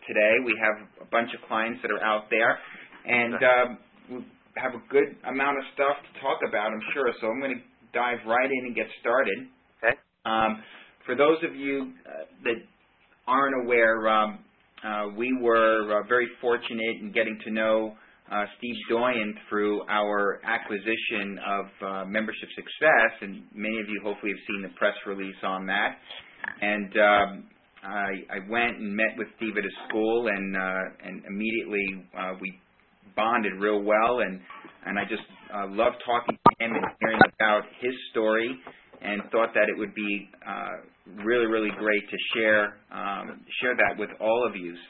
today. We have a bunch of clients that are out there, and we have a good amount of stuff to talk about, I'm sure. So I'm going to dive right in and get started. Okay. For those of you that aren't aware, we were very fortunate in getting to know Steve Doyen through our acquisition of Membership Success, and many of you hopefully have seen the press release on that. And I went and met with Steve at his school, and immediately we bonded real well, and I just loved talking to him and hearing about his story, and thought that it would be really, really great to share that with all of you.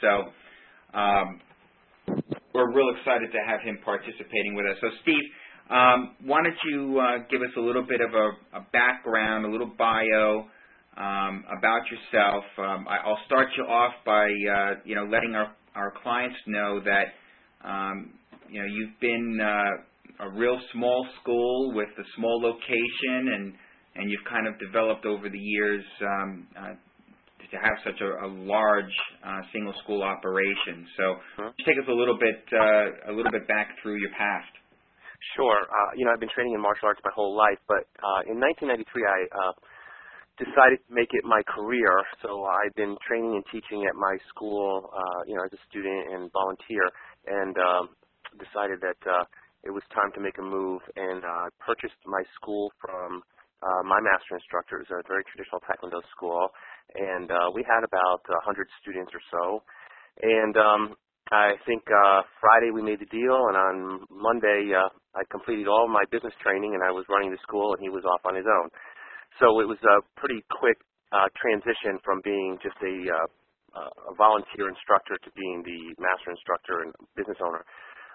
So we're real excited to have him participating with us. So Steve, why don't you give us a little bit of a background, a little bio about yourself. I'll start you off by letting our clients know that you've been a real small school with a small location, and you've kind of developed over the years to have such a large single school operation. So just take us a little bit back through your past. Sure. I've been training in martial arts my whole life, but in 1993 I decided to make it my career. So I've been training and teaching at my school, as a student and volunteer, and decided that it was time to make a move, and purchased my school from my master instructor. It was a very traditional Taekwondo school, and we had about 100 students or so. And I think Friday we made the deal, and on Monday I completed all my business training, and I was running the school, and he was off on his own. So it was a pretty quick transition from being just a volunteer instructor to being the master instructor and business owner.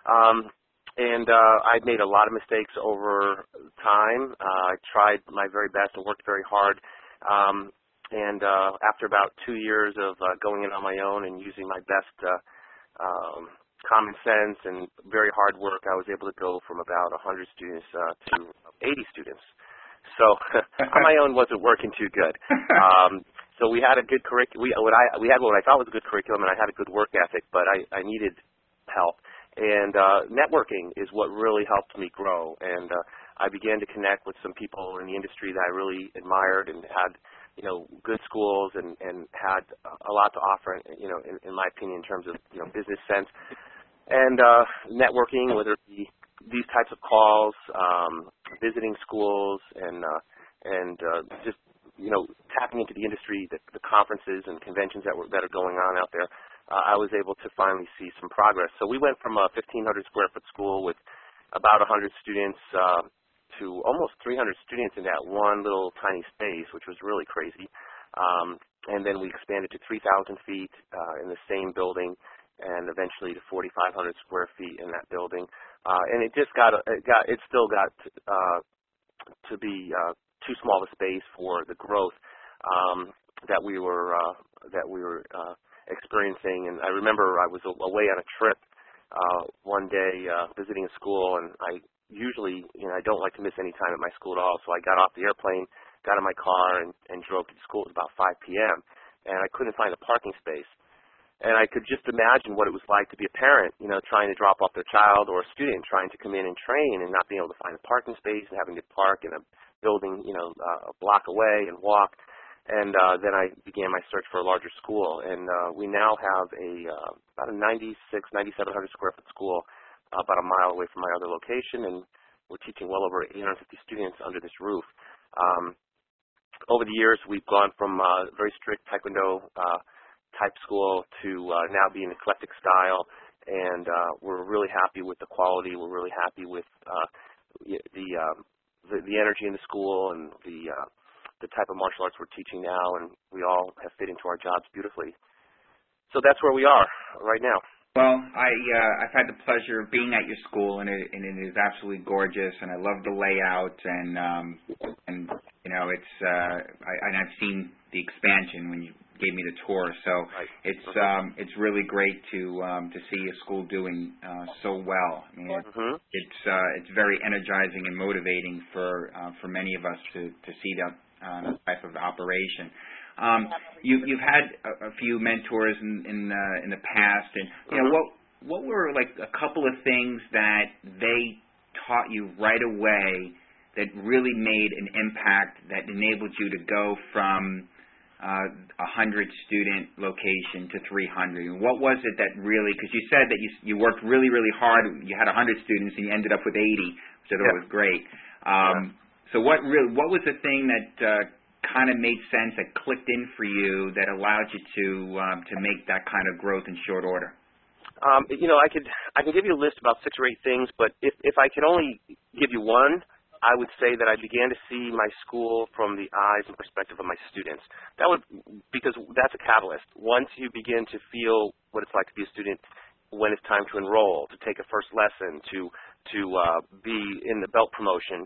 I'd made a lot of mistakes over time. I tried my very best and worked very hard. After about 2 years of going in on my own and using my best common sense and very hard work, I was able to go from about 100 students to 80 students. So on my own wasn't working too good. So we had a good curriculum. We had what I thought was a good curriculum, and I had a good work ethic, but I needed help. And networking is what really helped me grow. And I began to connect with some people in the industry that I really admired and had, good schools and had a lot to offer, in my opinion, in terms of, business sense. And networking, whether it be these types of calls, visiting schools, and just, tapping into the industry, the conferences and conventions that are going on out there, I was able to finally see some progress. So we went from a 1,500 square foot school with about 100 students to almost 300 students in that one little tiny space, which was really crazy. And then we expanded to 3,000 feet in the same building, and eventually to 4,500 square feet in that building. And it still got to be too small a space for the growth that we were experiencing. And I remember I was away on a trip one day visiting a school, and I usually, I don't like to miss any time at my school at all, so I got off the airplane, got in my car, and drove to the school. It was about 5 p.m., and I couldn't find a parking space. And I could just imagine what it was like to be a parent, trying to drop off their child, or a student trying to come in and train and not being able to find a parking space and having to park in a building, a block away and walk. And then I began my search for a larger school, and we now have about a 9,700 square foot school about a mile away from my other location, and we're teaching well over 850 students under this roof. Over the years, we've gone from a very strict Taekwondo type school to now being eclectic style, and we're really happy with the quality. We're really happy with the energy in the school and the type of martial arts we're teaching now, and we all have fit into our jobs beautifully. So that's where we are right now. Well, I've had the pleasure of being at your school, and it is absolutely gorgeous, and I love the layout, and it's I've seen the expansion when you gave me the tour, so right. It's really great to see a school doing so well. I mean, it's very energizing and motivating for many of us to see that type of operation. You've had a few mentors in the past, and you know what were like a couple of things that they taught you right away that really made an impact that enabled you to go from 100 student location to 300? And what was it that really, because you said that you worked really, really hard, you had 100 students and you ended up with 80, which I thought was great. So what was the thing that kind of made sense, that clicked in for you, that allowed you to make that kind of growth in short order? You know, I can give you a list about 6 or 8 things, but if I can only give you one, I would say that I began to see my school from the eyes and perspective of my students. Because that's a catalyst. Once you begin to feel what it's like to be a student when it's time to enroll, to take a first lesson, to be in the belt promotion,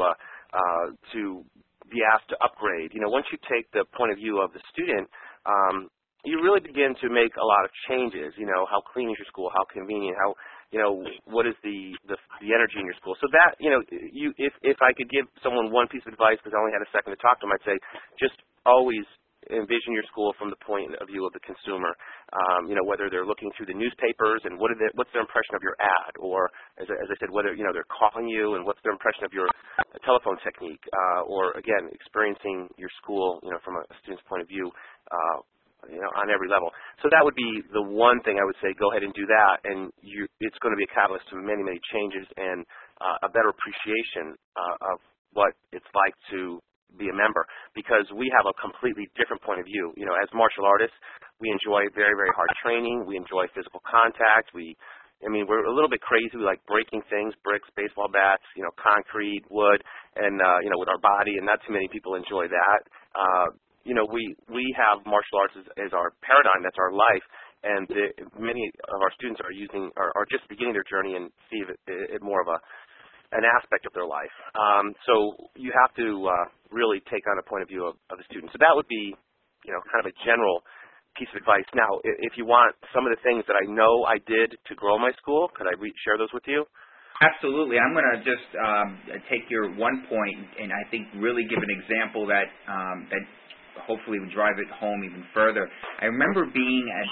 to be asked to upgrade. You know, once you take the point of view of the student, you really begin to make a lot of changes. You know, how clean is your school? How convenient? How, you know, what is the energy in your school? So that, you know, if I could give someone one piece of advice, because I only had a second to talk to them, I'd say just always envision your school from the point of view of the consumer. You know, whether they're looking through the newspapers and what's their impression of your ad, or as I said, whether, you know, they're calling you and what's their impression of your telephone technique, or again, experiencing your school, you know, from a student's point of view, you know, on every level. So that would be the one thing I would say. Go ahead and do that, and it's going to be a catalyst to many, many changes and a better appreciation of what it's like to be a member, because we have a completely different point of view. You know, as martial artists, we enjoy very, very hard training. We enjoy physical contact. We're a little bit crazy. We like breaking things, bricks, baseball bats, you know, concrete, wood, and, you know, with our body, and not too many people enjoy that. You know, we have martial arts as our paradigm. That's our life, and many of our students are just beginning their journey and see it more of an aspect of their life. So you have to really take on a point of view of the student. So that would be, you know, kind of a general piece of advice. Now, if you want some of the things that I know I did to grow my school, could I share those with you? Absolutely. I'm going to just take your one point and I think really give an example that hopefully would drive it home even further. I remember being at,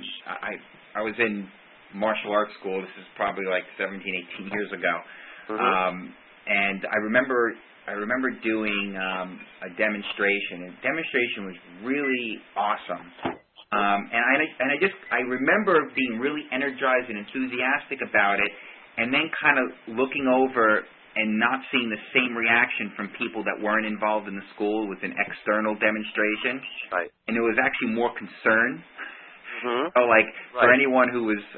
I was in martial arts school. This is probably like 17, 18 years ago. And I remember doing a demonstration. And the demonstration was really awesome. And I remember being really energized and enthusiastic about it, and then kind of looking over and not seeing the same reaction from people that weren't involved in the school with an external demonstration. Right. And it was actually more concern. So like for anyone who was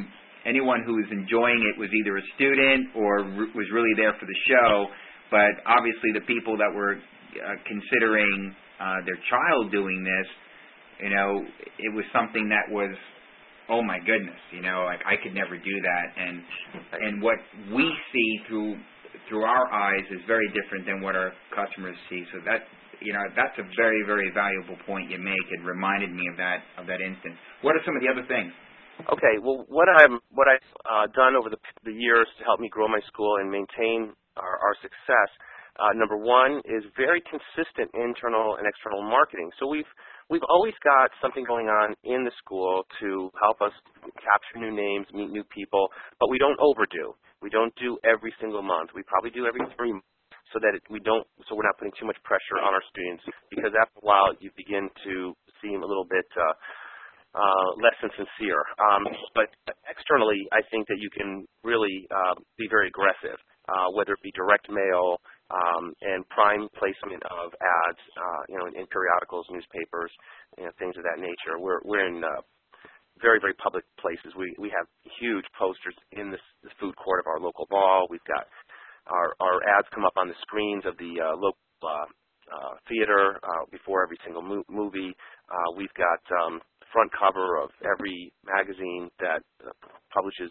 enjoying it was either a student or was really there for the show, but obviously the people that were considering their child doing this, you know, it was something that was, oh my goodness, you know, like I could never do that. And what we see through our eyes is very different than what our customers see. So that, you know, that's a very, very valuable point you make. It reminded me of that instance. What are some of the other things? Okay, well, what I've done over the years to help me grow my school and maintain our success, number one is very consistent internal and external marketing. So we've always got something going on in the school to help us capture new names, meet new people, but we don't overdo. We don't do every single month. We probably do every 3 months, so that we're not putting too much pressure on our students, because after a while you begin to seem a little bit less than sincere. But externally, I think that you can really be very aggressive, whether it be direct mail and prime placement of ads, you know, in periodicals, newspapers, you know, things of that nature. We're in very, very public places. We have huge posters in the food court of our local mall. We've got our ads come up on the screens of the local theater before every single movie. We've got front cover of every magazine that publishes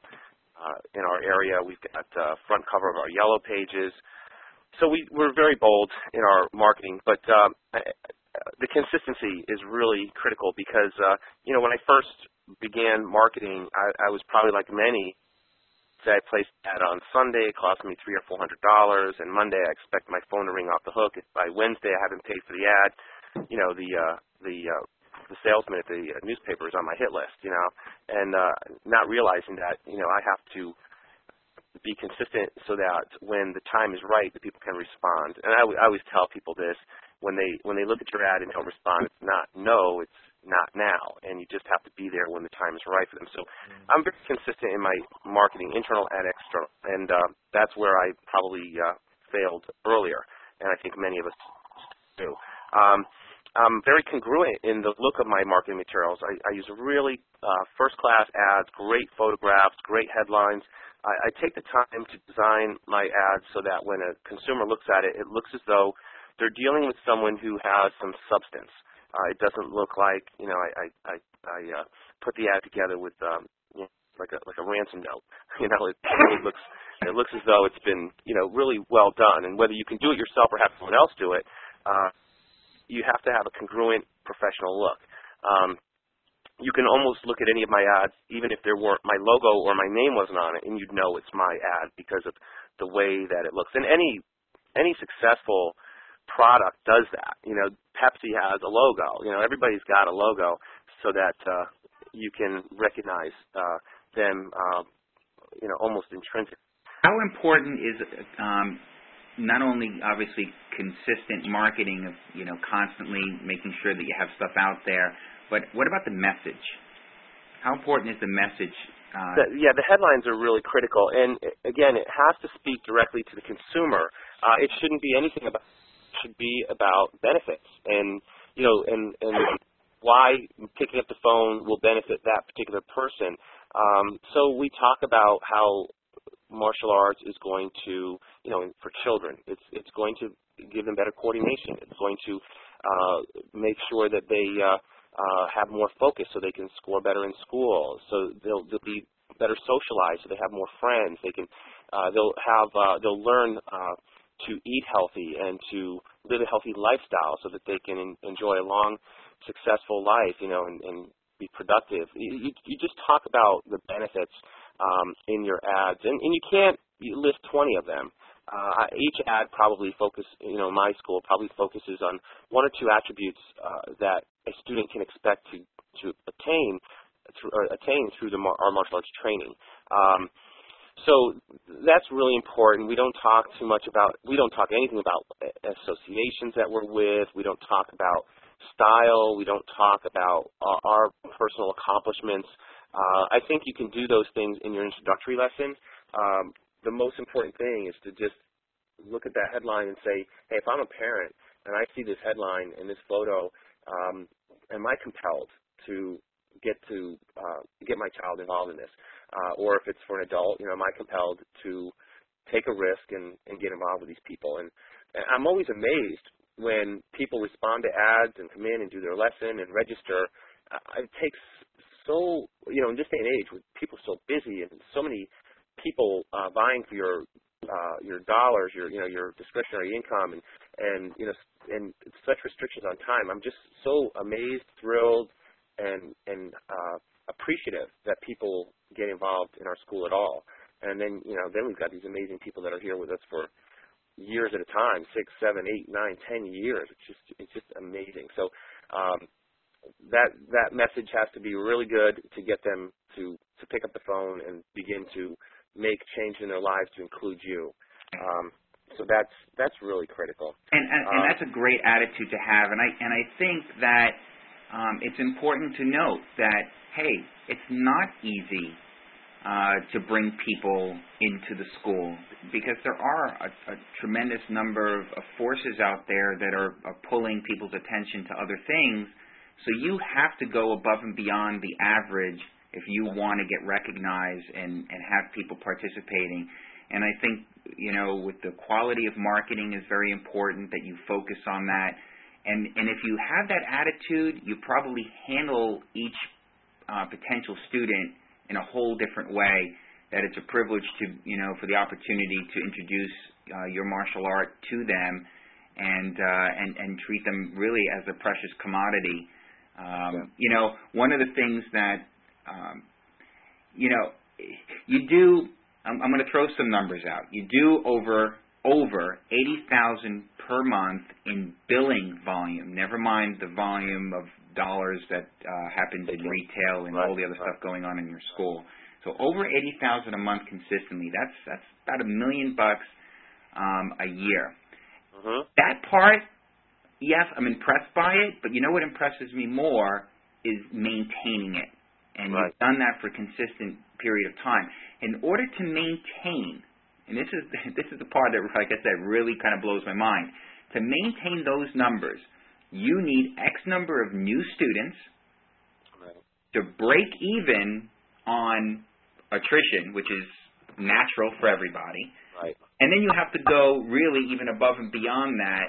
in our area. We've got front cover of our yellow pages. So we're very bold in our marketing, but the consistency is really critical, because you know, when I first began marketing, I was probably like many. Say I placed an ad on Sunday, it cost me $300 or $400, and Monday I expect my phone to ring off the hook. If by Wednesday I haven't paid for the ad, the salesman at the newspaper is on my hit list, and not realizing that, I have to be consistent so that when the time is right, the people can respond. And I always tell people this: when they look at your ad and don't respond, it's not no, it's not now, and you just have to be there when the time is right for them. So I'm very consistent in my marketing, internal and external, and that's where I probably failed earlier, and I think many of us do. I'm very congruent in the look of my marketing materials. I use really first-class ads, great photographs, great headlines. I take the time to design my ads so that when a consumer looks at it, it looks as though they're dealing with someone who has some substance. It doesn't look like, I put the ad together with like a ransom note. It looks as though it's been really well done. And whether you can do it yourself or have someone else do it, you have to have a congruent professional look. You can almost look at any of my ads, even if there weren't my logo or my name wasn't on it, and you'd know it's my ad because of the way that it looks. And any successful product does that. Pepsi has a logo. Everybody's got a logo so that you can recognize them, almost intrinsic. How important is not only obviously consistent marketing of constantly making sure that you have stuff out there, but what about the message? How important is the message? The headlines are really critical, and again, it has to speak directly to the consumer. It shouldn't be anything about. It should be about benefits, and and why picking up the phone will benefit that particular person. So we talk about how martial arts is going to, for children, it's going to give them better coordination. It's going to make sure that they have more focus so they can score better in school. So they'll be better socialized so they have more friends. They'll learn to eat healthy and to live a healthy lifestyle so that they can enjoy a long, successful life, and be productive. You just talk about the benefits in your ads, and you can't list 20 of them. Each ad probably my school probably focuses on one or two attributes that a student can expect to attain through our martial arts training. So that's really important. We don't talk anything about associations that we're with. We don't talk about style. We don't talk about our personal accomplishments. I think you can do those things in your introductory lesson. The most important thing is to just look at that headline and say, hey, if I'm a parent and I see this headline and this photo, am I compelled to get my child involved in this? Or if it's for an adult, am I compelled to take a risk and get involved with these people? And I'm always amazed when people respond to ads and come in and do their lesson and register. It takes so, in this day and age with people so busy and so many people vying for your dollars, your discretionary income, and such restrictions on time. I'm just so amazed, thrilled, and appreciative that people get involved in our school at all. And then we've got these amazing people that are here with us for years at a time, 6, 7, 8, 9, 10 years. It's just amazing. So that message has to be really good to get them to pick up the phone and begin to make change in their lives to include you. So that's really critical. And that's a great attitude to have. And I think that it's important to note that, hey, it's not easy to bring people into the school because there are a tremendous number of forces out there that are pulling people's attention to other things. So you have to go above and beyond the average if you want to get recognized and have people participating. And I think, with the quality of marketing is very important that you focus on that. And if you have that attitude, you probably handle each potential student in a whole different way, that it's a privilege to, for the opportunity to introduce your martial art to them and treat them really as a precious commodity. One of the things that, you do, I'm going to throw some numbers out. You do over over 80,000 per month in billing volume. Never mind the volume of dollars that happens in retail and all the other stuff going on in your school. So over 80,000 a month consistently. That's about $1 million a year. That part, yes, I'm impressed by it, but you know what impresses me more is maintaining it. And you've done that for a consistent period of time. In order to maintain, and this is the part that, like I said, really kind of blows my mind. To maintain those numbers, you need X number of new students to break even on attrition, which is natural for everybody. And then you have to go really even above and beyond that.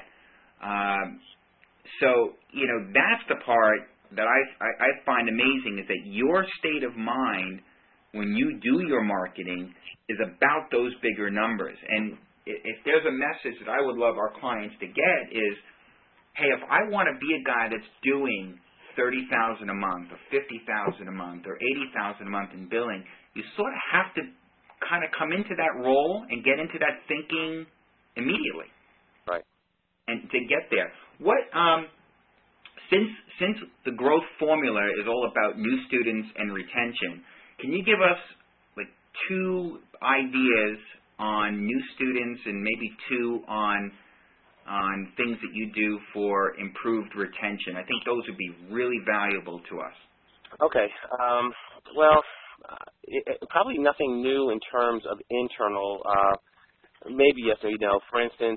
So, you know, that's the part that I find amazing, is that your state of mind when you do your marketing is about those bigger numbers. And if there's a message that I would love our clients to get is, hey, if I want to be a guy that's doing $30,000 a month or $50,000 a month or $80,000 a month in billing, you sort of have to kind of come into that role and get into that thinking immediately. And to get there. What since the growth formula is all about new students and retention, can you give us like 2 ideas on new students and maybe 2 on things that you do for improved retention? I think those would be really valuable to us. Okay. Well, probably nothing new in terms of internal. Maybe yes, you know, for instance,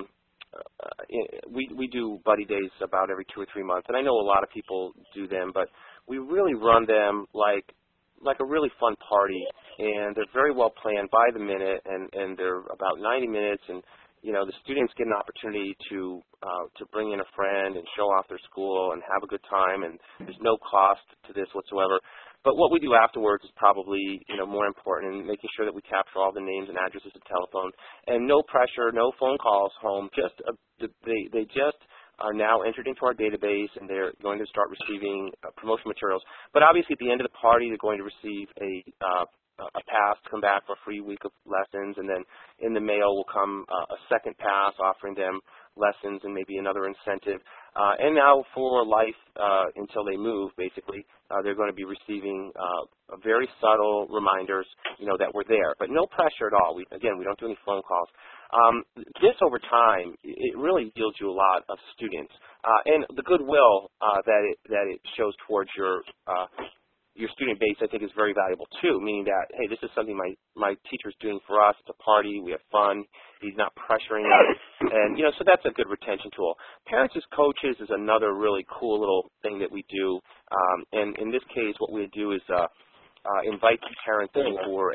we do buddy days about every 2 or 3 months, and I know a lot of people do them, but we really run them like a really fun party, and they're very well planned by the minute, and they're about 90 minutes, and you know, the students get an opportunity to bring in a friend and show off their school and have a good time, and there's no cost to this whatsoever. But what we do afterwards is probably, you know, more important, in making sure that we capture all the names and addresses of telephone, and no pressure, no phone calls home. Just they just are now entered into our database, and they're going to start receiving promotion materials. But obviously, at the end of the party, they're going to receive a pass to come back for a free week of lessons, and then in the mail will come a second pass offering them lessons and maybe another incentive. And now for life until they move, basically, they're going to be receiving very subtle reminders, you know, that we're there, but no pressure at all. We don't do any phone calls. This over time, it really yields you a lot of students, and the goodwill that it shows towards your student base, I think, is very valuable too, meaning that, hey, this is something my teacher's doing for us. It's a party. We have fun. He's not pressuring us. And, you know, so that's a good retention tool. Parents as coaches is another really cool little thing that we do. And in this case, what we do is invite the parents in for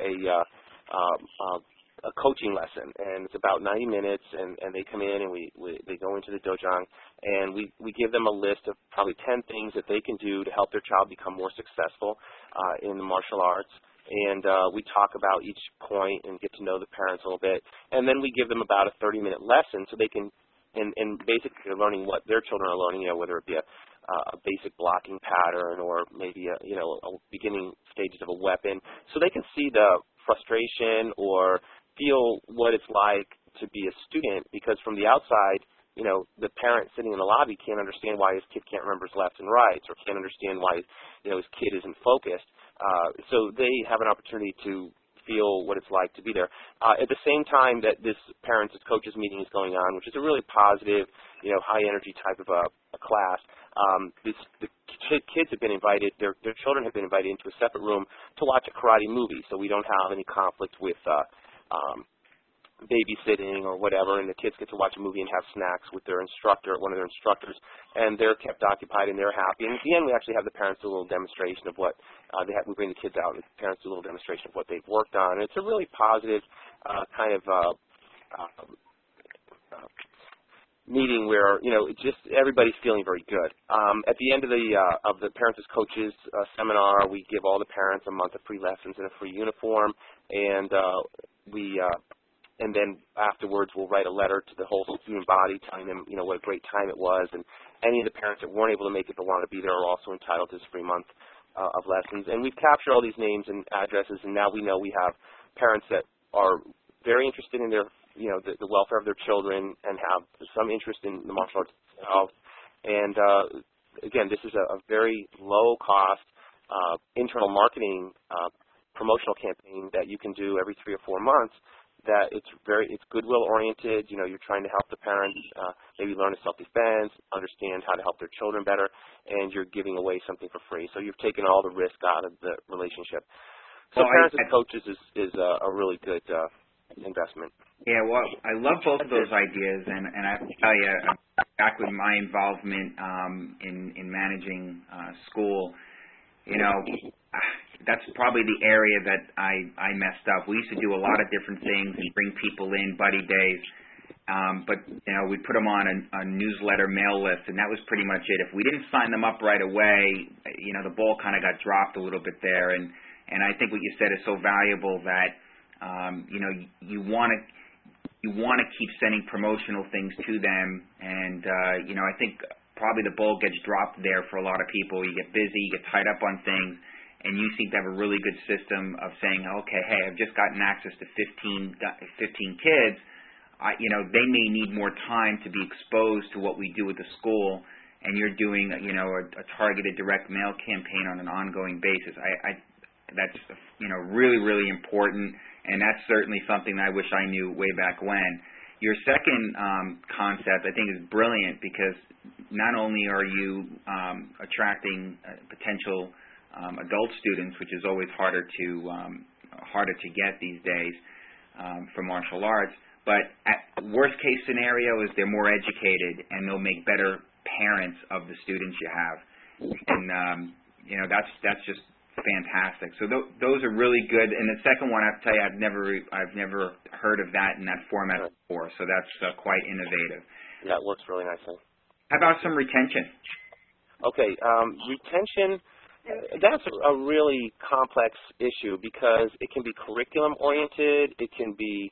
a coaching lesson, and it's about 90 minutes, and they come in and they go into the dojang, and we give them a list of probably 10 things that they can do to help their child become more successful in the martial arts. And we talk about each point and get to know the parents a little bit, and then we give them about a 30-minute lesson so they can, and basically they're learning what their children are learning, you know, whether it be a basic blocking pattern or maybe a beginning stages of a weapon, so they can see the frustration or feel what it's like to be a student, because from the outside, you know, the parent sitting in the lobby can't understand why his kid can't remember his lefts and rights, or can't understand why, you know, his kid isn't focused. So they have an opportunity to feel what it's like to be there. At the same time that this parents as coaches meeting is going on, which is a really positive, you know, high energy type of a class, the kids have been invited, their children have been invited into a separate room to watch a karate movie, so we don't have any conflict with babysitting or whatever, and the kids get to watch a movie and have snacks with their instructor, one of their instructors, and they're kept occupied and they're happy. And at the end, we actually have the parents do a little demonstration of what we bring the kids out, and the parents do a little demonstration of what they've worked on. And it's a really positive kind of meeting where, you know, just everybody's feeling very good. At the end of the Parents as Coaches seminar, we give all the parents a month of free lessons and a free uniform, and and then afterwards we'll write a letter to the whole student body telling them, you know, what a great time it was, and any of the parents that weren't able to make it but want to be there are also entitled to this free month of lessons. And we've captured all these names and addresses, and now we know we have parents that are very interested in their the welfare of their children and have some interest in the martial arts itself. And again, this is a very low-cost internal marketing promotional campaign that you can do every 3 or 4 months. That it's goodwill oriented. You're trying to help the parents maybe learn self-defense, understand how to help their children better, and you're giving away something for free. So you've taken all the risk out of the relationship. So parents and coaches is a really good investment. Yeah, well, I love both of those ideas, and I have to tell you, back with my involvement in managing school, that's probably the area that I messed up. We used to do a lot of different things and bring people in, buddy days, but we put them on a newsletter mail list, and that was pretty much it. If we didn't sign them up right away, the ball kind of got dropped a little bit there, and I think what you said is so valuable that you want to keep sending promotional things to them, and I think probably the ball gets dropped there for a lot of people. You get busy, you get tied up on things, and you seem to have a really good system of saying, okay, hey, I've just gotten access to 15 kids. They may need more time to be exposed to what we do at the school, and you're doing, a targeted direct mail campaign on an ongoing basis. That's, really, really important, and that's certainly something that I wish I knew way back when. Your second concept, I think, is brilliant because not only are you attracting potential adult students, which is always harder to get these days for martial arts, but at worst case scenario is they're more educated and they'll make better parents of the students you have, and that's just fantastic. So those are really good. And the second one, I have to tell you, I've never heard of that in that format before. So that's quite innovative. Yeah, it works really nicely. How about some retention? Okay, retention. That's a really complex issue because it can be curriculum oriented. It can be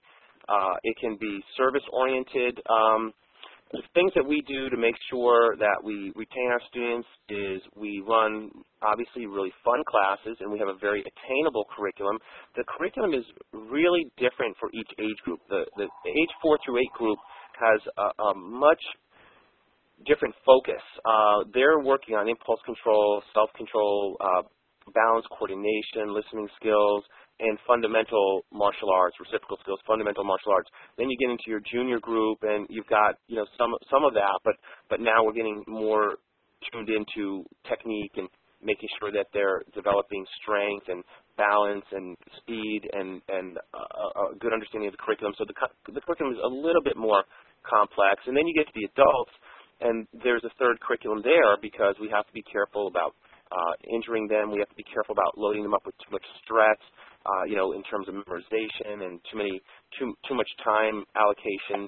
service oriented. The things that we do to make sure that we retain our students is we run, obviously, really fun classes, and we have a very attainable curriculum. The curriculum is really different for each age group. The age 4 through 8 group has a much different focus. They're working on impulse control, self-control, balance, coordination, listening skills, and fundamental martial arts, reciprocal skills, fundamental martial arts. Then you get into your junior group, and you've got some of that, but now we're getting more tuned into technique and making sure that they're developing strength and balance and speed and a good understanding of the curriculum. So the curriculum is a little bit more complex. And then you get to the adults, and there's a third curriculum there because we have to be careful about injuring them. We have to be careful about loading them up with too much stress, in terms of memorization and too much time allocation,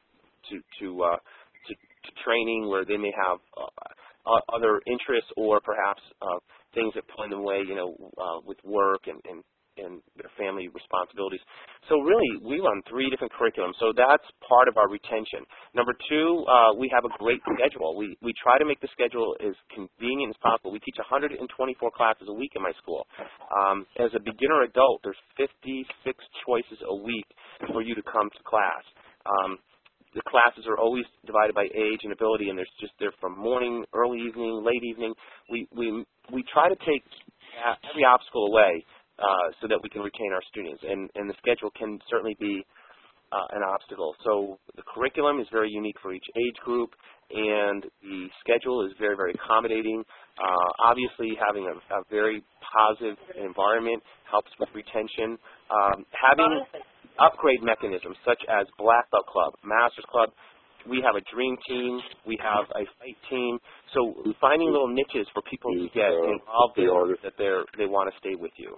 to training where they may have other interests or perhaps things that pull them away, with work and their family responsibilities. So really, we run 3 different curriculums. So that's part of our retention. Number 2, we have a great schedule. We try to make the schedule as convenient as possible. We teach 124 classes a week in my school. As a beginner adult, there's 56 choices a week for you to come to class. The classes are always divided by age and ability, and they're from morning, early evening, late evening. We try to take every obstacle away so that we can retain our students, and the schedule can certainly be an obstacle. So the curriculum is very unique for each age group, and the schedule is very, very accommodating. Obviously, having a very positive environment helps with retention. Having upgrade mechanisms such as Black Belt Club, Masters Club, we have a dream team, we have a fight team. So finding little niches for people to get involved in that they want to stay with you.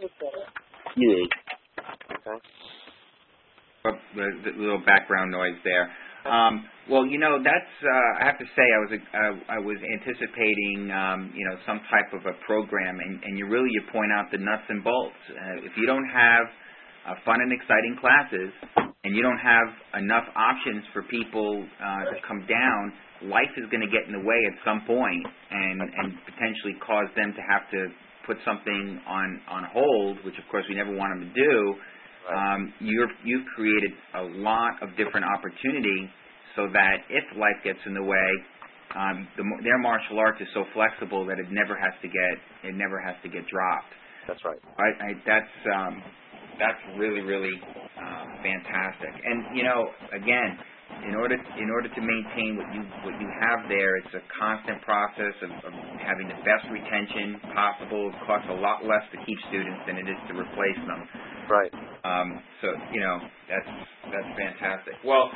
Okay. The little background noise there. Well, that's. I have to say, I was anticipating, some type of a program, and you point out the nuts and bolts. If you don't have fun and exciting classes, and you don't have enough options for people to come down, life is going to get in the way at some point, and potentially cause them to have to put something on hold, which of course we never want them to do. Right. You've created a lot of different opportunity so that if life gets in the way, their martial arts is so flexible that it never has to get dropped. That's right. That's really, really fantastic. And again, in order to maintain what you have there, it's a constant process of having the best retention possible. It costs a lot less to keep students than it is to replace them. Right. So that's fantastic. Well,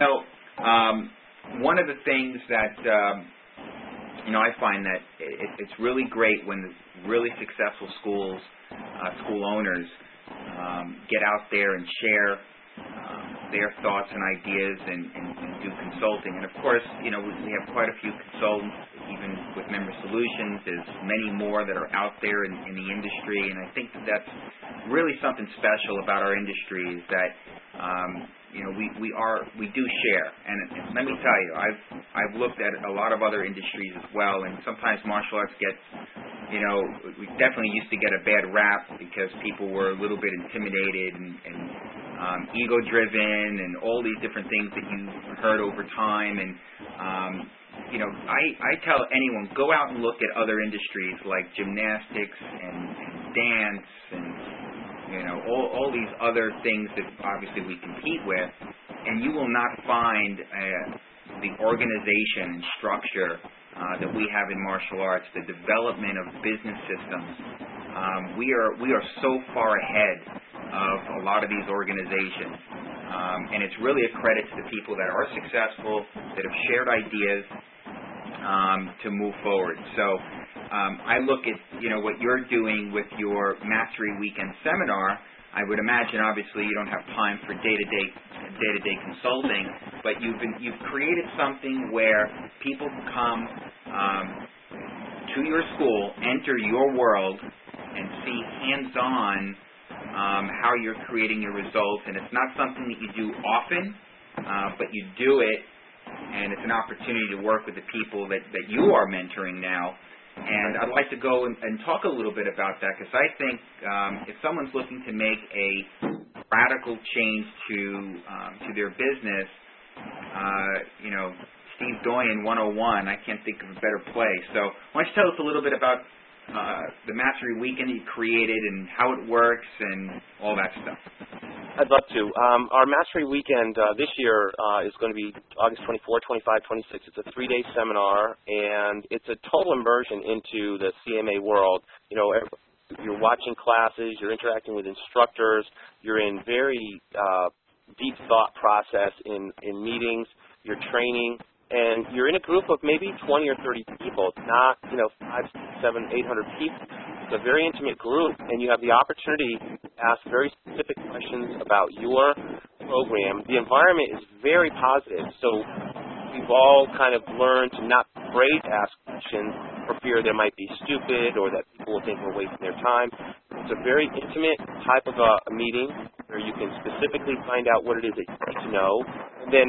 one of the things that I find that it's really great when really successful school owners get out there and share their thoughts and ideas and do consulting. And of course, we have quite a few consultants, even with Member Solutions. There's many more that are out there in the industry, and I think that's really something special about our industry is that we do share. And let me tell you, I've looked at a lot of other industries as well, and sometimes martial arts gets, we definitely used to get a bad rap because people were a little bit intimidated and ego-driven and all these different things that you heard over time. And I tell anyone, go out and look at other industries like gymnastics and dance and all these other things that obviously we compete with, and you will not find the organization and structure that we have in martial arts, the development of business systems. We are so far ahead of a lot of these organizations, and it's really a credit to the people that are successful, that have shared ideas to move forward. So I look at what you're doing with your Mastery Weekend seminar. I would imagine, obviously, you don't have time for day-to-day consulting, but you've created something where people can come to your school, enter your world, and see hands-on how you're creating your results. And it's not something that you do often, but you do it, and it's an opportunity to work with the people that you are mentoring now. And I'd like to go and talk a little bit about that, because I think if someone's looking to make a radical change to their business, Steve Doyen 101, I can't think of a better place. So why don't you tell us a little bit about the Mastery Weekend you created and how it works and all that stuff. I'd love to. Our Mastery Weekend this year is going to be August 24, 25, 26. It's a 3-day seminar, and it's a total immersion into the CMA world. You're watching classes, you're interacting with instructors, you're in very deep thought process in meetings, you're training, and you're in a group of maybe 20 or 30 people, not 5, 6, 7, 800 people. It's a very intimate group, and you have the opportunity to ask very specific questions about your program. The environment is very positive, so we've all kind of learned to not be afraid to ask questions for fear they might be stupid or that people will think we're wasting their time. It's a very intimate type of a meeting where you can specifically find out what it is that you need to know. And then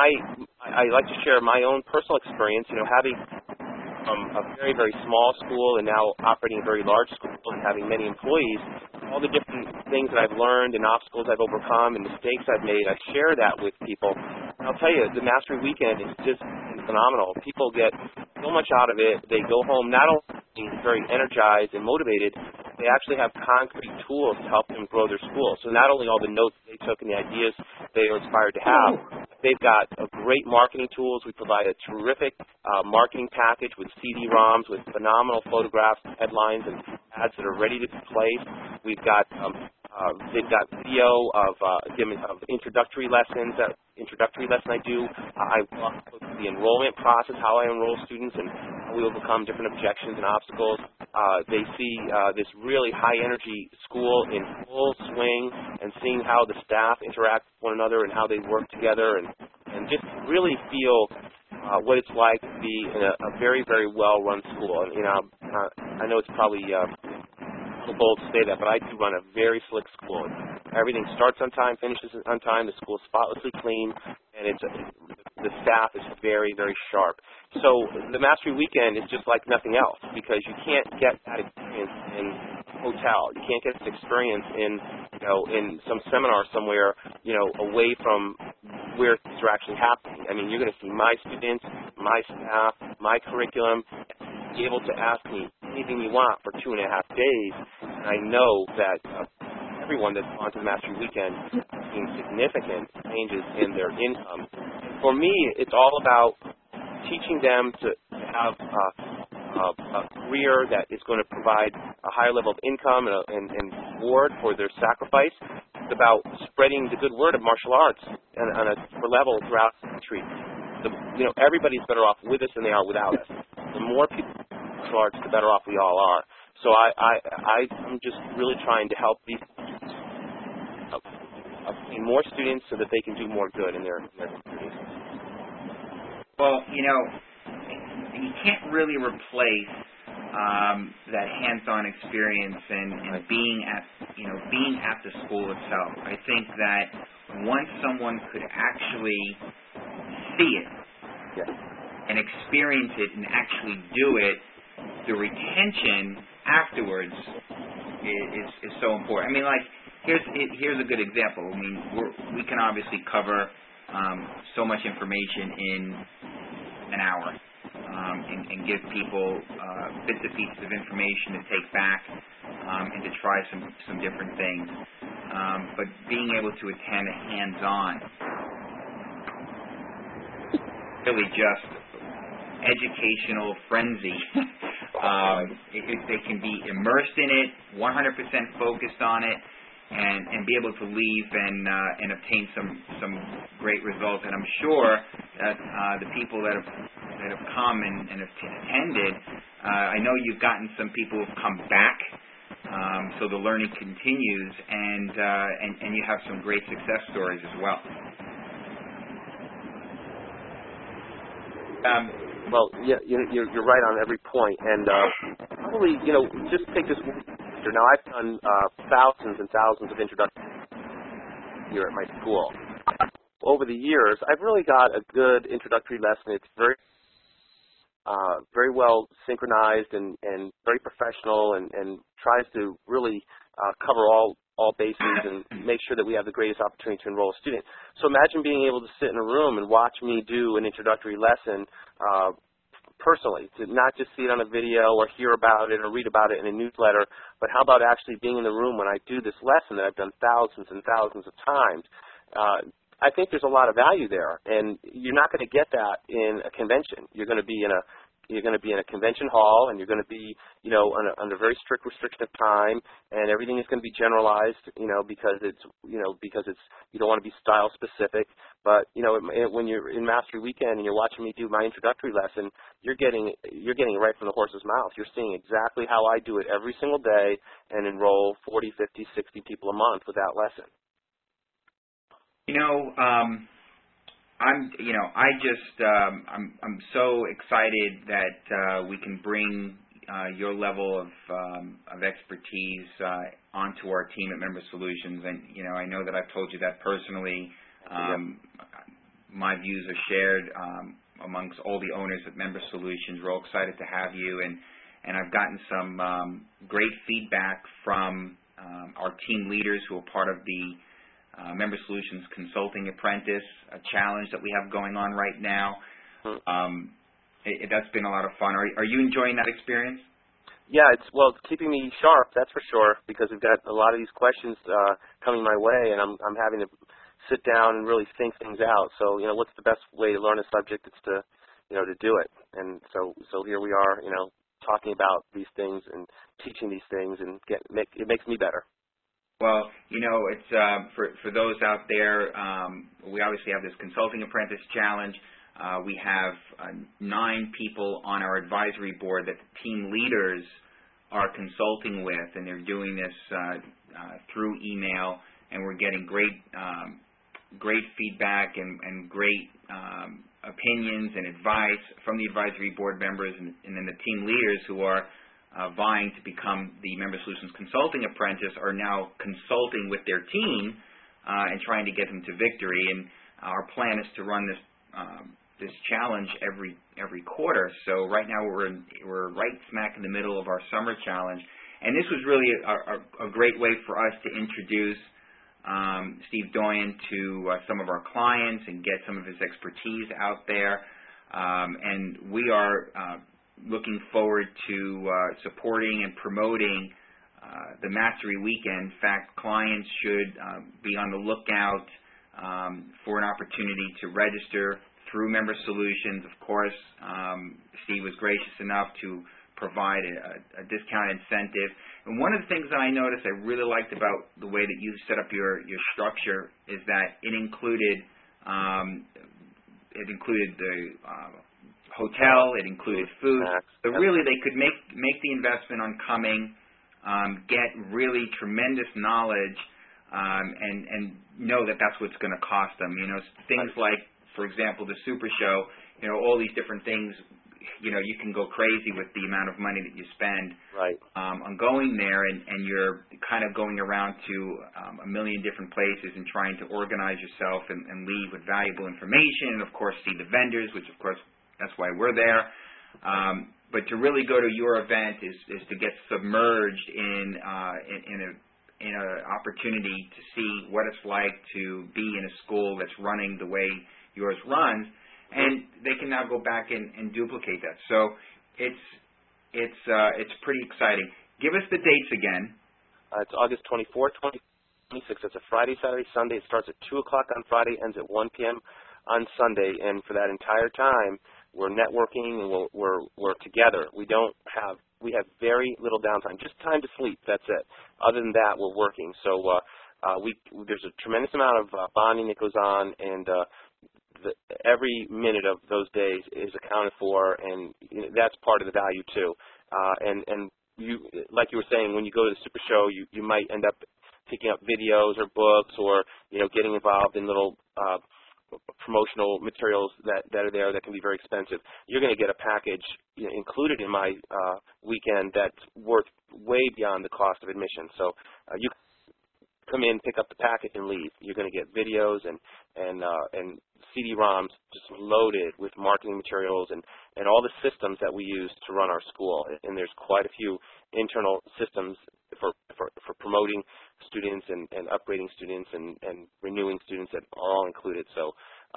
I like to share my own personal experience, having a very, very small school and now operating a very large school and having many employees, all the different things that I've learned and obstacles I've overcome and mistakes I've made, I share that with people. And I'll tell you, the Mastery Weekend is just phenomenal. People get so much out of it. They go home not only very energized and motivated, they actually have concrete tools to help them grow their school. So not only all the notes they took and the ideas they are inspired to have, they've got great marketing tools. We provide a terrific marketing package with CD-ROMs with phenomenal photographs, headlines, and ads that are ready to be placed. We've got they've got video of introductory lessons. Introductory lesson I do. I walk through the enrollment process, how I enroll students, and how we overcome different objections and obstacles. They see this really high-energy school in full swing and seeing how the staff interact with one another and how they work together and just really feel what it's like to be in a very, very well-run school. And, I know it's probably a little bold to say that, but I do run a very slick school. Everything starts on time, finishes on time. The school is spotlessly clean, and the staff is very, very sharp. So the Mastery Weekend is just like nothing else because you can't get that experience in hotel. You can't get this experience in some seminar somewhere, away from where things are actually happening. I mean, you're going to see my students, my staff, my curriculum, be able to ask me anything you want for 2.5 days. And I know that everyone that's gone to the Mastery Weekend is seeing significant changes in their income. For me, it's all about teaching them to have a career that is going to provide a higher level of income and reward for their sacrifice. It's about spreading the good word of martial arts on a deeper level throughout the country. Everybody's better off with us than they are without us. The more people do martial arts, the better off we all are. So I'm just really trying to help these obtain more students so that they can do more good in their communities. Well, you can't really replace that hands-on experience and being at the school itself. I think that once someone could actually see it and experience it and actually do it, the retention afterwards is so important. I mean, like, here's a good example. I mean, we can obviously cover so much information in an hour and give people bits and pieces of information to take back and to try some different things. But being able to attend a hands-on, really just educational frenzy. They can be immersed in it, 100% focused on it, and be able to leave and obtain some great results. And I'm sure that the people that have come and have attended, I know you've gotten some people who've come back, so the learning continues, and you have some great success stories as well. Well, yeah, you're right on every point, and probably, just take this. Now, I've done thousands and thousands of introductions here at my school. Over the years, I've really got a good introductory lesson. It's very well synchronized and very professional, and tries to really cover all bases and make sure that we have the greatest opportunity to enroll a student. So imagine being able to sit in a room and watch me do an introductory lesson personally, to not just see it on a video or hear about it or read about it in a newsletter, but how about actually being in the room when I do this lesson that I've done thousands and thousands of times. I think there's a lot of value there, and you're not going to get that in a convention. You're going to be in a convention hall, and you're going to be, under very strict restriction of time, and everything is going to be generalized, because you don't want to be style specific. But when you're in Mastery Weekend and you're watching me do my introductory lesson, you're getting it right from the horse's mouth. You're seeing exactly how I do it every single day and enroll 40, 50, 60 people a month with that lesson. I'm so excited that we can bring your level of expertise onto our team at Member Solutions, and I know that I've told you that personally. My views are shared amongst all the owners at Member Solutions. We're all excited to have you, and I've gotten some great feedback from our team leaders who are part of the Member Solutions Consulting Apprentice, a challenge that we have going on right now. That's been a lot of fun. Are you enjoying that experience? Yeah, it's keeping me sharp, that's for sure, because we've got a lot of these questions coming my way, and I'm having to sit down and really think things out. So, what's the best way to learn a subject? It's to do it. And so here we are, talking about these things and teaching these things, and it makes me better. Well, it's for those out there, we obviously have this Consulting Apprentice Challenge. We have 9 people on our advisory board that the team leaders are consulting with, and they're doing this through email, and we're getting great feedback and great opinions and advice from the advisory board members, and then the team leaders who are vying to become the Member Solutions Consulting Apprentice are now consulting with their team and trying to get them to victory. And our plan is to run this challenge every quarter. So right now we're right smack in the middle of our summer challenge, And this was really a great way for us to introduce Steve Doyen to some of our clients and get some of his expertise out there. And we are looking forward to supporting and promoting the Mastery Weekend. In fact, clients should be on the lookout for an opportunity to register through Member Solutions. Of course, Steve was gracious enough to provide a discount incentive. And one of the things that I noticed I really liked about the way that you set up your structure is that it included the hotel, it included food. So really they could make the investment on coming, get really tremendous knowledge, and know that that's what's going to cost them. You know, things like, for example, the Super Show, you know, all these different things, you know, you can go crazy with the amount of money that you spend on going there, and you're kind of going around to a million different places and trying to organize yourself and leave with valuable information, and of course see the vendors, which of course that's why we're there. But to really go to your event is to get submerged in an opportunity to see what it's like to be in a school that's running the way yours runs, and they can now go back and duplicate that. So it's pretty exciting. Give us the dates again. It's August 24th, 26th. It's a Friday, Saturday, Sunday. It starts at 2 o'clock on Friday, ends at 1 p.m. on Sunday, and for that entire time, we're networking and we're together. We have very little downtime, just time to sleep. That's it. Other than that, we're working. So there's a tremendous amount of bonding that goes on, and every minute of those days is accounted for, and that's part of the value too. And you, like you were saying, when you go to the Super Show, you might end up picking up videos or books, or getting involved in little promotional materials that are there that can be very expensive. You're going to get a package included in my weekend that's worth way beyond the cost of admission. So you come in, pick up the packet, and leave. You're going to get videos and CD-ROMs just loaded with marketing materials and all the systems that we use to run our school. And there's quite a few internal systems for promoting students and upgrading students and renewing students that are all included. So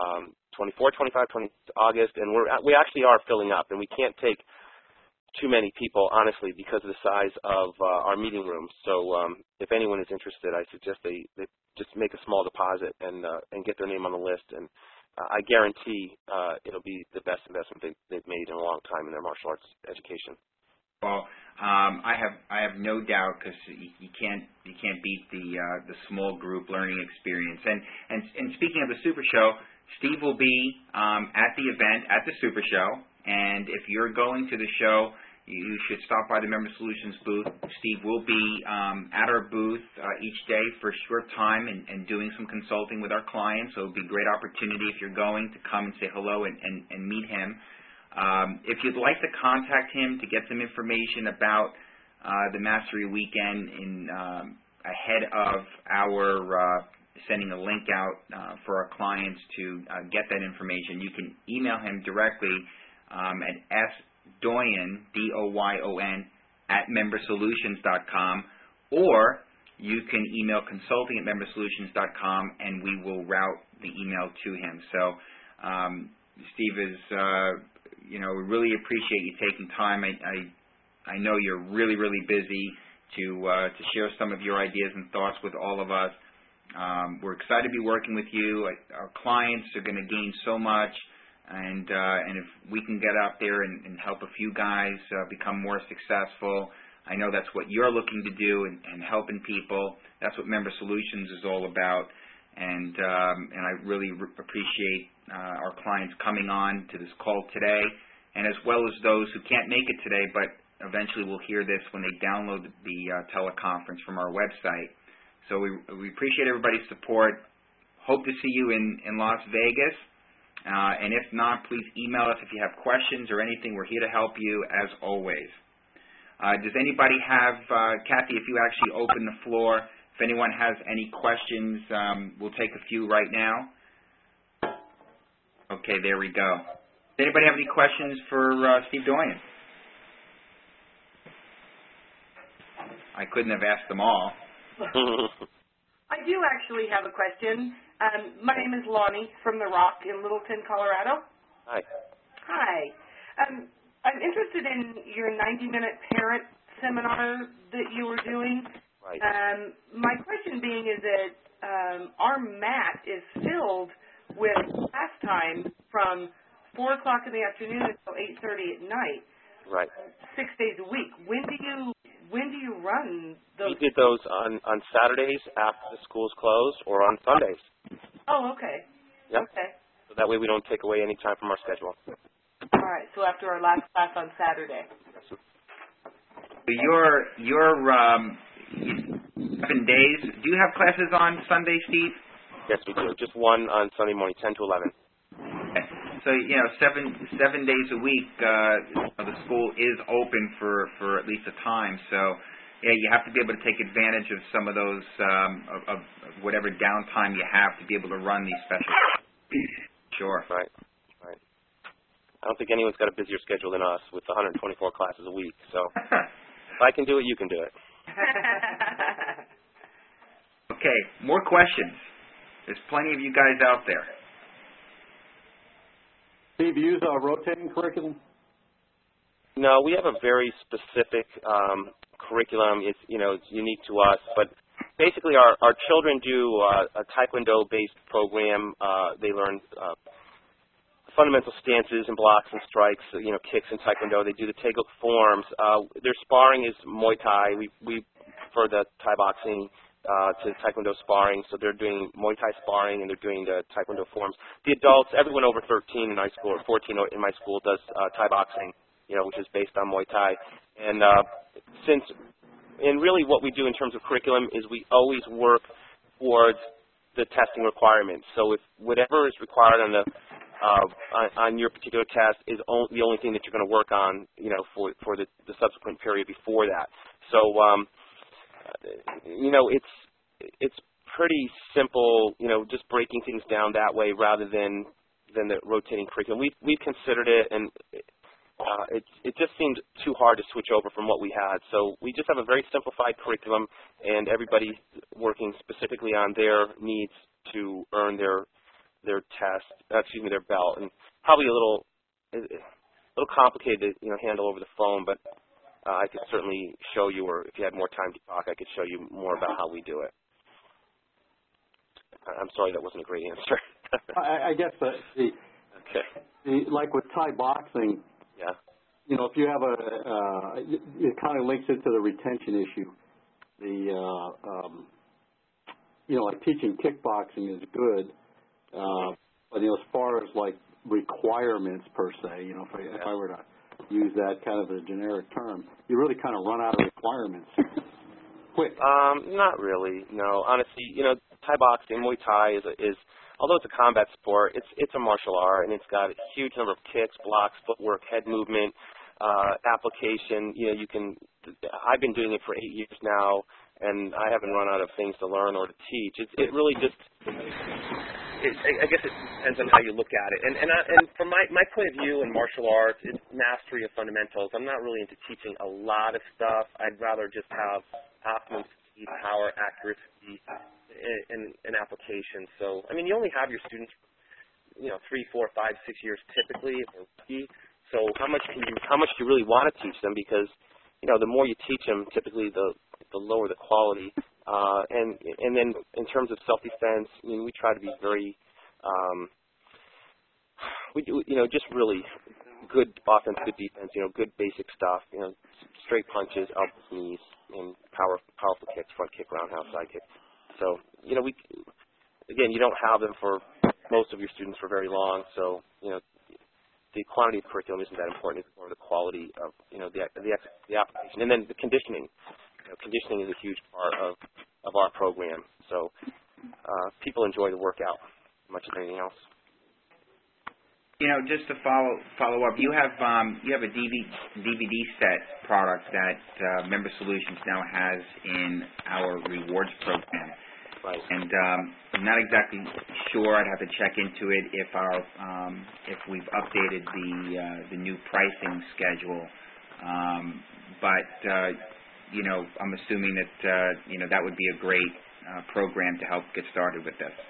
24, 25, 20 August, and we actually are filling up, and we can't take too many people, honestly, because of the size of our meeting rooms. So if anyone is interested, I suggest they just make a small deposit and get their name on the list, and I guarantee it'll be the best investment they've made in a long time in their martial arts education. Well, I have no doubt, because you can't beat the small group learning experience. And speaking of the Super Show, Steve will be at the event at the Super Show, and if you're going to the show, you should stop by the Member Solutions booth. Steve will be at our booth each day for a short time and doing some consulting with our clients. So it would be a great opportunity if you're going to come and say hello and meet him. If you'd like to contact him to get some information about the Mastery Weekend ahead of our sending a link out for our clients to get that information, you can email him directly at sdoyen, D-O-Y-O-N, @membersolutions.com, or you can email consulting@membersolutions.com, and we will route the email to him. So Steve is, we really appreciate you taking time. I know you're really, really busy to share some of your ideas and thoughts with all of us. We're excited to be working with you. Our clients are going to gain so much, and if we can get out there and help a few guys become more successful, I know that's what you're looking to do, and helping people. That's what Member Solutions is all about, and I really appreciate our clients coming on to this call today, and as well as those who can't make it today, but eventually will hear this when they download the teleconference from our website. So we appreciate everybody's support. Hope to see you in Las Vegas. And if not, please email us if you have questions or anything. We're here to help you, as always. Does anybody have, Kathy, if you actually open the floor, if anyone has any questions, we'll take a few right now. Okay, there we go. Does anybody have any questions for Steve Doyen? I couldn't have asked them all. I do actually have a question. My name is Lonnie from The Rock in Littleton, Colorado. Hi. Hi. I'm interested in your 90-minute parent seminar that you were doing. Right. My question being is that our mat is filled with class time from 4 o'clock in the afternoon until 8:30 at night. Right. 6 days a week. When do you run those? We did those on Saturdays after the schools closed, or on Sundays. Oh, okay. Yeah. Okay. So that way we don't take away any time from our schedule. All right. So after our last class on Saturday. Your 7 days. Do you have classes on Sunday, Steve? Yes, we do. Just one on Sunday morning, 10 to 11. Okay. So 7 days a week, the school is open for at least a time. So yeah, you have to be able to take advantage of some of those of whatever downtime you have to be able to run these special. Sure. Right. I don't think anyone's got a busier schedule than us with 124 classes a week. So if I can do it, you can do it. Okay, more questions. There's plenty of you guys out there. Steve, you use a rotating curriculum? No, we have a very specific curriculum. It's it's unique to us, but basically our children do a Taekwondo-based program. They learn fundamental stances and blocks and strikes, kicks in Taekwondo. They do the Taeguk forms. Their sparring is Muay Thai. We prefer the Thai boxing to Taekwondo sparring, so they're doing Muay Thai sparring and they're doing the Taekwondo forms. The adults, everyone over 13 in my school, or 14 in my school, does Thai boxing, which is based on Muay Thai. And really what we do in terms of curriculum is we always work towards the testing requirements. So if whatever is required on your particular test is the only thing that you're going to work on, for the subsequent period before that. So, it's pretty simple, just breaking things down that way rather than the rotating curriculum. We've considered it, and it just seemed too hard to switch over from what we had. So we just have a very simplified curriculum, and everybody working specifically on their needs to earn their belt, and probably a little complicated to handle over the phone, but I could certainly show you, or if you had more time to talk, I could show you more about how we do it. I'm sorry, that wasn't a great answer. I guess like with Thai boxing, yeah, if you have it kind of links into the retention issue. Like teaching kickboxing is good. But as far as like requirements per se, if I were to use that kind of a generic term, you really kind of run out of requirements quick. Not really. No, honestly, Thai boxing, Muay Thai is although it's a combat sport, it's a martial art, and it's got a huge number of kicks, blocks, footwork, head movement, application. I've been doing it for 8 years now, and I haven't run out of things to learn or to teach. It really just. I guess it depends on how you look at it. And from my point of view in martial arts, it's mastery of fundamentals. I'm not really into teaching a lot of stuff. I'd rather just have optimum speed, power, accuracy, and application. So, you only have your students, 3, 4, 5, 6 years typically. So how much do you really want to teach them? Because, the more you teach them, typically the lower the quality. And then in terms of self-defense, we try to be very, we do, just really good offense, good defense, good basic stuff, straight punches, elbows, knees, and powerful kicks, front kick, roundhouse, side kick. So, you don't have them for most of your students for very long. So, the quantity of curriculum isn't that important. It's more the quality of, the application. And then the conditioning. Conditioning is a huge part of our program. So people enjoy the workout as much as anything else. Just to follow up, you have a DVD set product that Member Solutions now has in our rewards program. Right. And I'm not exactly sure. I'd have to check into it if we've updated the new pricing schedule. But I'm assuming that that would be a great program to help get started with this.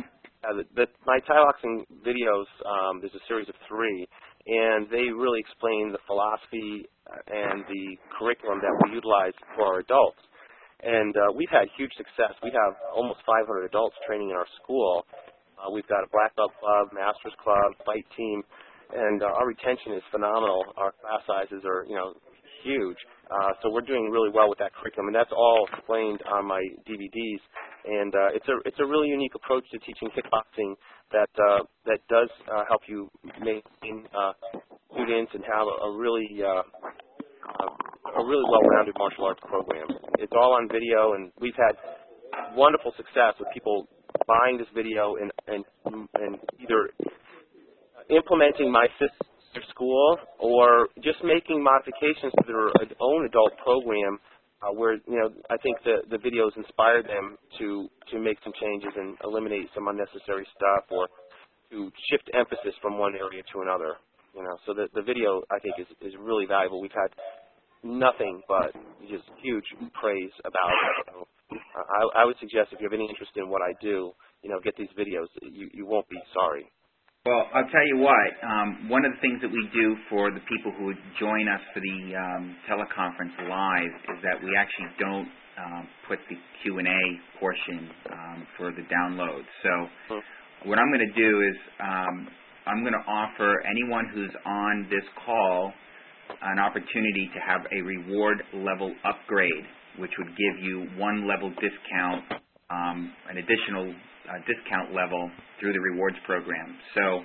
My Thai boxing videos, there's a series of 3, and they really explain the philosophy and the curriculum that we utilize for our adults. And we've had huge success. We have almost 500 adults training in our school. We've got a black belt club, masters club, fight team, and our retention is phenomenal. Our class sizes are, huge. So we're doing really well with that curriculum, and that's all explained on my DVDs. And it's a really unique approach to teaching kickboxing that does help you maintain students and have a really well-rounded martial arts program. It's all on video, and we've had wonderful success with people buying this video and either implementing my sister's school or just making modifications to their own adult program where, I think the videos inspired them to make some changes and eliminate some unnecessary stuff or to shift emphasis from one area to another. So the video, I think, is really valuable. We've had nothing but just huge praise about it. So I would suggest if you have any interest in what I do, get these videos. You won't be sorry. Well, I'll tell you what, one of the things that we do for the people who would join us for the teleconference live is that we actually don't put the Q&A portion for the download. So what I'm going to do is I'm going to offer anyone who's on this call an opportunity to have a reward level upgrade, which would give you 1 level discount, an additional discount level through the rewards program. So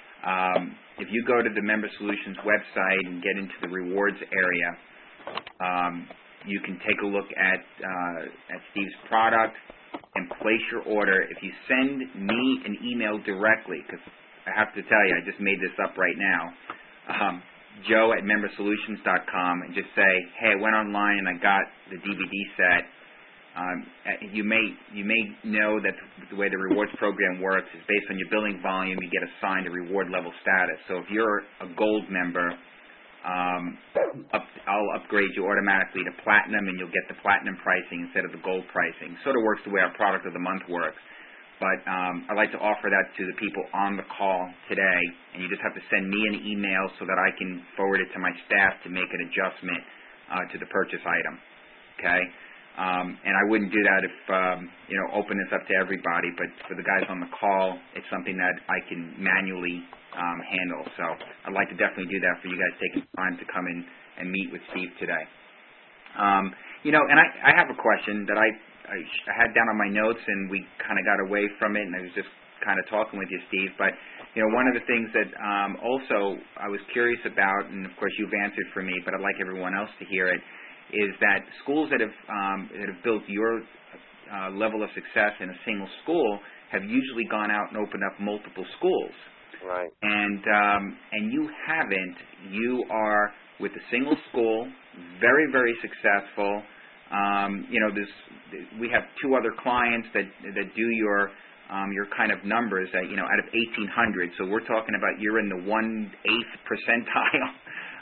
if you go to the Member Solutions website and get into the rewards area, you can take a look at Steve's product and place your order. If you send me an email directly, because I have to tell you, I just made this up right now, joe@membersolutions.com, and just say, hey, I went online and I got the DVD set. You may know that the way the rewards program works is based on your billing volume, you get assigned a reward level status. So if you're a gold member, I'll upgrade you automatically to platinum, and you'll get the platinum pricing instead of the gold pricing. Sort of works the way our product of the month works. But I'd like to offer that to the people on the call today, and you just have to send me an email so that I can forward it to my staff to make an adjustment to the purchase item. Okay? And I wouldn't do that if, open this up to everybody, but for the guys on the call, it's something that I can manually handle. So I'd like to definitely do that for you guys taking time to come in and meet with Steve today. And I have a question that I had down on my notes, and we kind of got away from it, and I was just kind of talking with you, Steve. But, one of the things that also I was curious about, and of course you've answered for me, but I'd like everyone else to hear it, is that schools that have built your level of success in a single school have usually gone out and opened up multiple schools. Right. And you haven't. You are with a single school, very, very successful. We have 2 other clients that do your kind of numbers that, out of 1,800. So we're talking about you're in the 1/8 percentile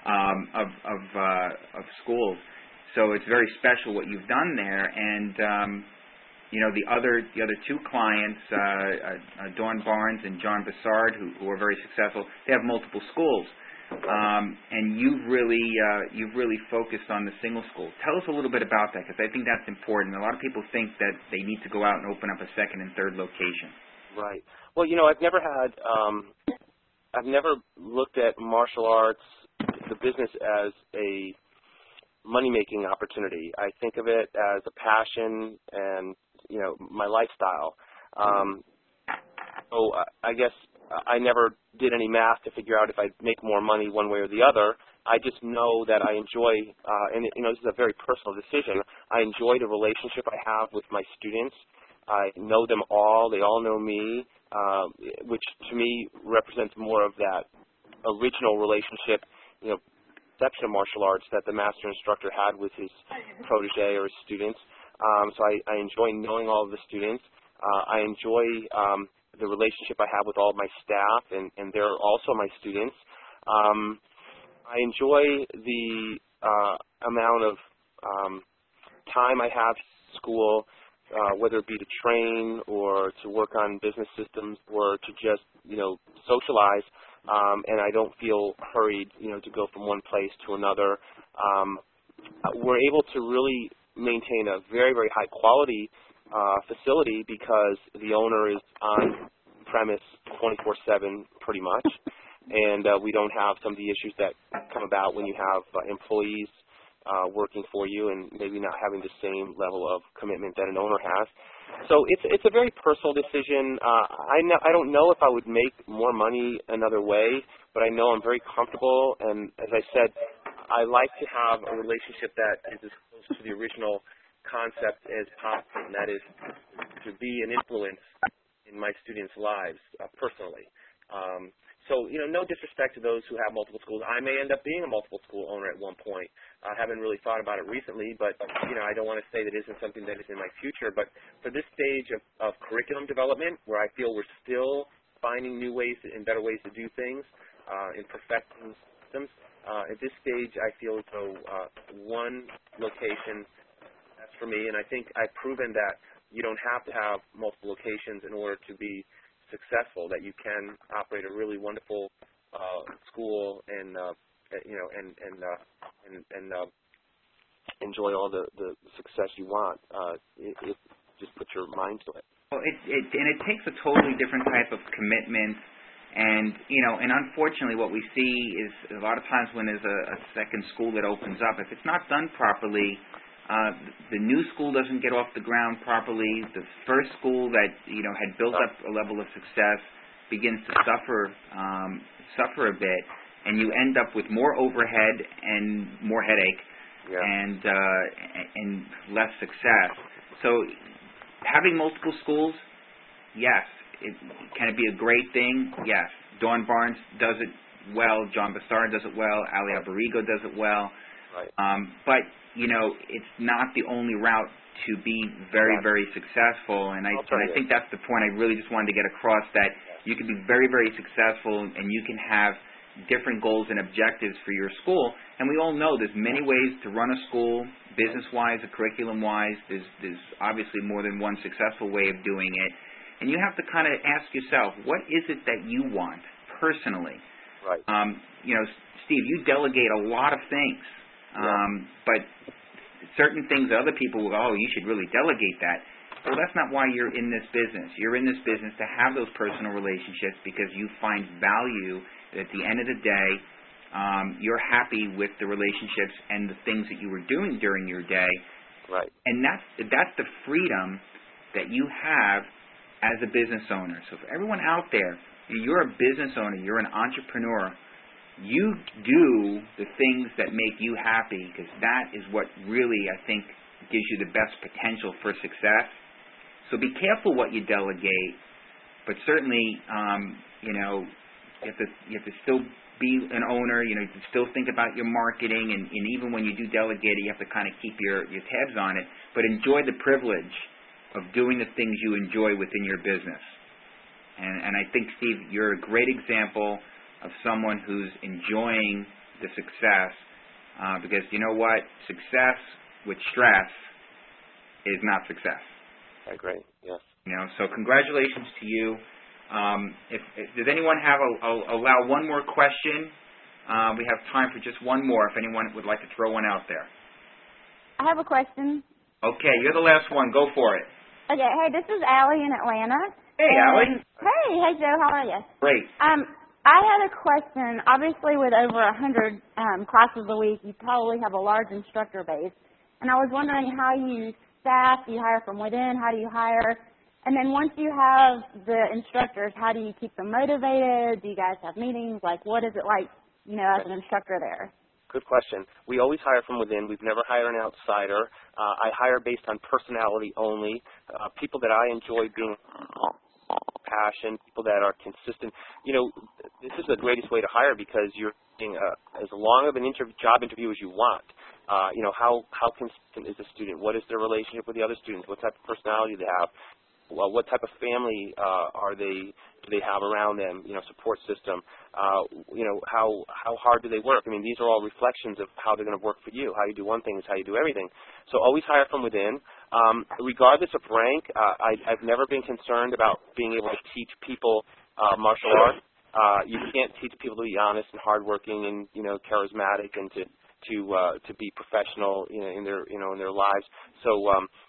of schools. So it's very special what you've done there. And the other 2 clients, Dawn Barnes and John Bassard, who are very successful, they have multiple schools. And you've really focused on the single school. Tell us a little bit about that, because I think that's important. A lot of people think that they need to go out and open up a second and third location. Right. Well, I've never looked at martial arts, the business, as a money-making opportunity. I think of it as a passion and, my lifestyle. So I guess I never did any math to figure out if I'd make more money one way or the other. I just know that I enjoy, and this is a very personal decision, I enjoy the relationship I have with my students. I know them all. They all know me, which to me represents more of that original relationship, section of martial arts that the master instructor had with his protege or his students. So I enjoy knowing all of the students. I enjoy the relationship I have with all of my staff, and they're also my students. I enjoy the amount of time I have at school, whether it be to train or to work on business systems or to just, socialize, and I don't feel hurried, to go from one place to another. We're able to really maintain a very, very high quality facility because the owner is on premise 24/7 pretty much, and we don't have some of the issues that come about when you have employees working for you and maybe not having the same level of commitment that an owner has. So it's a very personal decision. I don't know if I would make more money another way, but I know I'm very comfortable, and as I said, I like to have a relationship that is as close to the original concept as possible, and that is to be an influence in my students' lives personally. So, no disrespect to those who have multiple schools. I may end up being a multiple school owner at one point. I haven't really thought about it recently, but, I don't want to say that isn't something that is in my future. But for this stage of curriculum development, where I feel we're still finding new ways and better ways to do things in perfecting systems, at this stage I feel as though one location, that's for me. And I think I've proven that you don't have to have multiple locations in order to be successful, that you can operate a really wonderful school and enjoy all the success you want if just put your mind to it. Well, it takes a totally different type of commitment, and and unfortunately, what we see is a lot of times when there's a second school that opens up, if it's not done properly, the new school doesn't get off the ground properly. The first school that had built up a level of success begins to suffer a bit, and you end up with more overhead and more headache, and less success. So, having multiple schools, yes, can it be a great thing? Yes. Dawn Barnes does it well. John Bassara does it well. Ali Alberigo does it well. Right. But it's not the only route to be very, very successful, and I think that's the point I really just wanted to get across, that you can be very, very successful and you can have different goals and objectives for your school, and we all know there's many ways to run a school, business-wise or curriculum-wise. There's obviously more than one successful way of doing it, and you have to kind of ask yourself, what is it that you want personally? Right. Steve, you delegate a lot of things. But certain things other people will go, oh, you should really delegate that. Well, that's not why you're in this business. You're in this business to have those personal relationships because you find value that at the end of the day, you're happy with the relationships and the things that you were doing during your day. Right. And that's the freedom that you have as a business owner. So for everyone out there, you're a business owner, you're an entrepreneur, you do the things that make you happy, because that is what really, I think, gives you the best potential for success. So be careful what you delegate, but certainly, you have to still be an owner. You have to still think about your marketing, and even when you do delegate it, you have to kind of keep your tabs on it, but enjoy the privilege of doing the things you enjoy within your business. And I think, Steve, you're a great example of someone who's enjoying the success, because you know what? Success with stress is not success. I agree, yes. So congratulations to you. If does anyone have I'll allow one more question. We have time for just one more if anyone would like to throw one out there. I have a question. Okay, you're the last one. Go for it. Okay, hey, this is Allie in Atlanta. Hey, Allie. Hey, Joe, how are you? Great. I had a question. Obviously, with over 100 classes a week, you probably have a large instructor base. And I was wondering how you staff, do you hire from within, how do you hire? And then once you have the instructors, how do you keep them motivated? Do you guys have meetings? Like, what is it like, as an instructor there? Good question. We always hire from within. We've never hired an outsider. I hire based on personality only, people that I enjoy being passion, people that are consistent. This is the greatest way to hire because you're getting as long of an job interview as you want. How consistent is the student? What is their relationship with the other students? What type of personality do they have? what type of family do they have around them, support system, how hard do they work? I mean, these are all reflections of how they're going to work for you. How you do one thing is how you do everything. So always hire from within. Regardless of rank, I've never been concerned about being able to teach people martial arts. You can't teach people to be honest and hardworking and charismatic and to be professional in their lives. So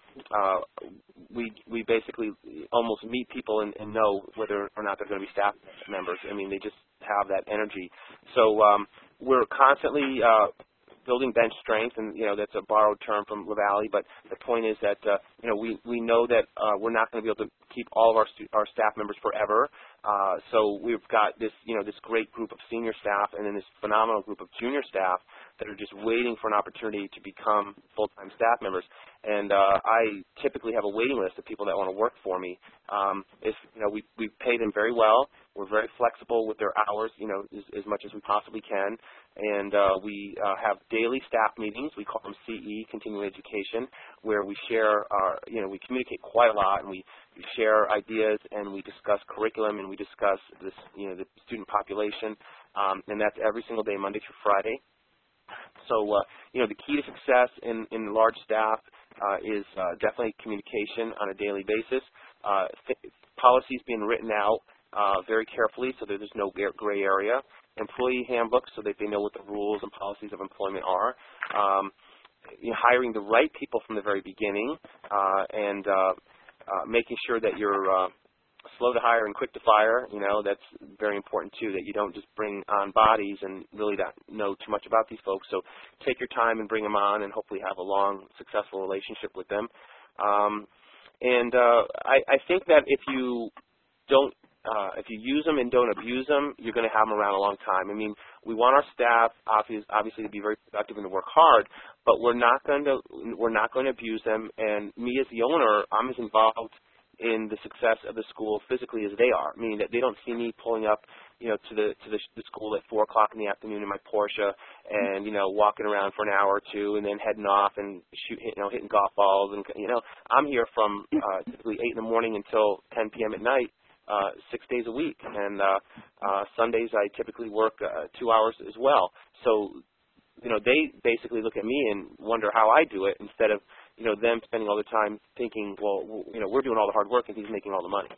we basically almost meet people and know whether or not they're going to be staff members. I mean, they just have that energy. So we're constantly building bench strength, and that's a borrowed term from LaValle. But the point is that we know that we're not going to be able to keep all of our staff members forever. So we've got this this great group of senior staff, and then this phenomenal group of junior staff that are just waiting for an opportunity to become full-time staff members. And I typically have a waiting list of people that want to work for me. We pay them very well. We're very flexible with their hours, as much as we possibly can. And we have daily staff meetings. We call them CE, Continuing Education, where we share we communicate quite a lot, and we share ideas, and we discuss curriculum, and we discuss this, the student population. And that's every single day, Monday through Friday. So, the key to success in large staff is definitely communication on a daily basis. Policies being written out very carefully so that there's no gray area. Employee handbooks so that they know what the rules and policies of employment are. Hiring the right people from the very beginning, and making sure that you're slow to hire and quick to fire. That's very important too, that you don't just bring on bodies and really not know too much about these folks. So take your time and bring them on, and hopefully have a long, successful relationship with them. I think that if you use them and don't abuse them, you're going to have them around a long time. I mean, we want our staff obviously to be very productive and to work hard, but we're not going to abuse them. And me as the owner, I'm as involved in the success of the school physically as they are, meaning that they don't see me pulling up, to the school at 4 o'clock in the afternoon in my Porsche and, walking around for an hour or two and then heading off and hitting golf balls. And, I'm here from typically 8 in the morning until 10 p.m. at night, 6 days a week. And Sundays I typically work 2 hours as well. So, they basically look at me and wonder how I do it instead of, them spending all the time thinking, well, we're doing all the hard work and he's making all the money.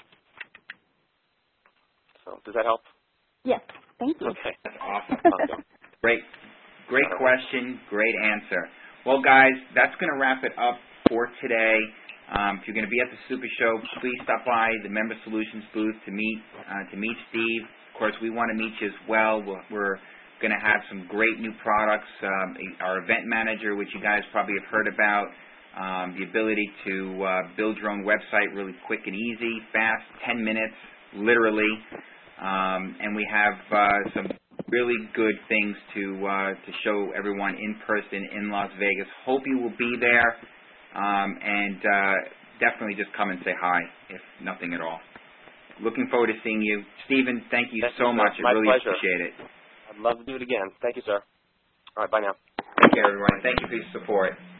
So, does that help? Yes, thank you. Okay. That's awesome. Great question, great answer. Well, guys, that's going to wrap it up for today. If you're going to be at the Super Show, please stop by the Member Solutions booth to meet Steve. Of course, we want to meet you as well. We're going to have some great new products. Our event manager, which you guys probably have heard about, the ability to build your own website really quick and easy, fast, 10 minutes, literally. And we have some really good things to show everyone in person in Las Vegas. Hope you will be there, and definitely just come and say hi, if nothing at all. Looking forward to seeing you. Stephen, thank you so much. I really appreciate it. I'd love to do it again. Thank you, sir. All right, bye now. Take care, everyone. Thank you for your support.